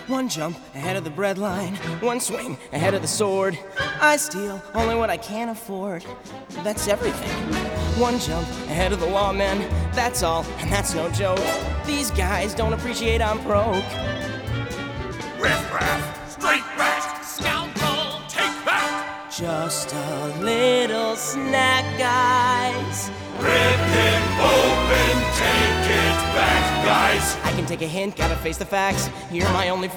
One jump ahead of the breadline, one swing ahead of the sword. I steal only what I can afford. That's everything. One jump ahead of the lawmen, that's all, and that's no joke. These guys don't appreciate I'm broke. Riff-raff, straight back, scoundrel, take back. Just a little snack, guys. Rip him open, take it back, guys. I can take a hint, gotta face the facts. You're my only